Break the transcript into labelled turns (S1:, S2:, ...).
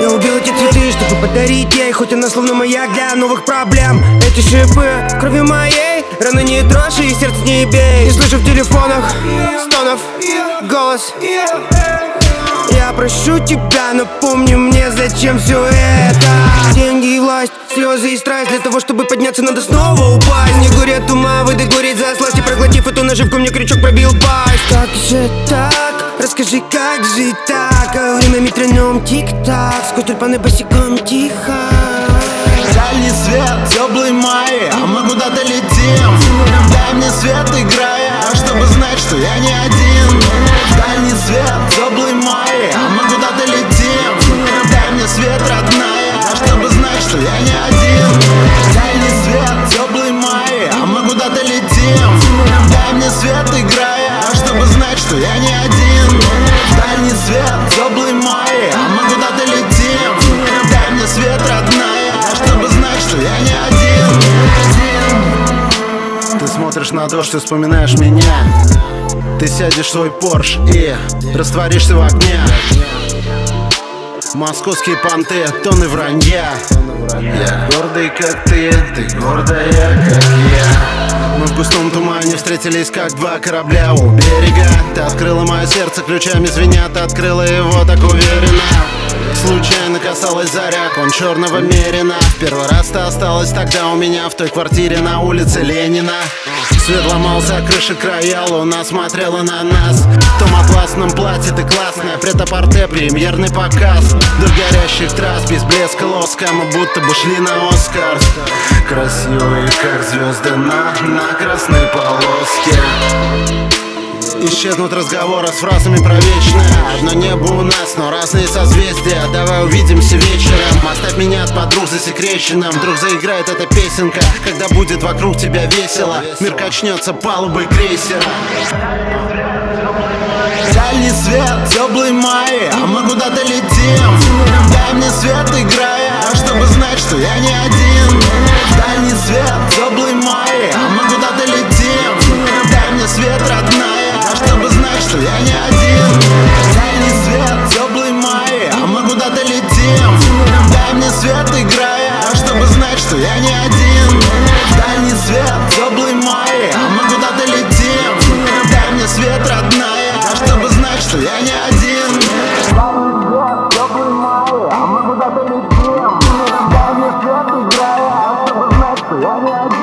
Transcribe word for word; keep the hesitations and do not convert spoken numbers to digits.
S1: Я убил эти цветы, чтобы подарить ей, хоть она словно маяк для новых проблем. Эти шипы крови моей, раны не дрожь и сердце не бей. Не слышу в телефонах стонов голос. Я прошу тебя, напомни мне, зачем все это. Деньги и власть, слезы и страсть. Для того, чтобы подняться, надо снова упасть. Не горе от ума, выдай гореть за сласть. И проглотив эту наживку, мне крючок пробил пасть. Как же так? Расскажи, как жить так? А время метроном тик-так. Сквозь тюльпаны босиком тихо.
S2: Дальний свет, теплый май, а мы куда-то летим. Дай мне свет, играя, чтобы знать, что я не один. Дальний свет, теплый май, а мы куда-то летим. Дай мне свет, родная, чтобы знать, что я не один. Дальний свет, теплый май, а мы куда-то летим. Дай мне свет, играя, чтобы знать, что я не один. Дальний свет, теплый май, а мы куда-то летим. Дай мне свет, родная, чтобы знать, что я не один. Ты смотришь на дождь и вспоминаешь меня. Ты сядешь в свой Порш и растворишься в огне. Московские понты, тонны вранья. Я гордый, как ты, ты гордая, как я. Мы в густом тумане встретились, как два корабля у берега. Ты открыла мое сердце ключами звенят, ты открыла его так уверенно. Случайно касалась заря, он черного мерина. В первый раз ты осталась тогда у меня в той квартире на улице Ленина. Свет ломался, крыши края, луна смотрела на нас. В том атласном платье ты классная, прет-а-порте, премьерный показ. До горящих трасс, без блеска лоска, мы будто бы шли на Оскар. Красивые, как звезды на, на красной полоске. Исчезнут разговоры с фразами про вечное. Одно небо у нас, но разные созвездия. Давай увидимся вечером. Оставь меня от подруг засекреченным. Вдруг заиграет эта песенка, когда будет вокруг тебя весело. Мир качнется палубой крейсера. Дальний свет, теплый май, а мы куда-то летим. Дай мне свет, играя, чтобы знать, что я не один. Дальний свет, теплый май, а мы куда-то летим. Дай мне свет, родная, чтобы знать, что я не один. Дальний свет, теплый май, а мы куда-то летим. Дай мне свет, играя, чтобы знать, что я не один. Дальний свет, теплый май, а мы куда-то летим. Дай мне свет, родная, чтобы знать, что я не один. Дальний свет, теплый май, а мы куда-то летим. Дай мне свет, играя, чтобы знать, что я не один.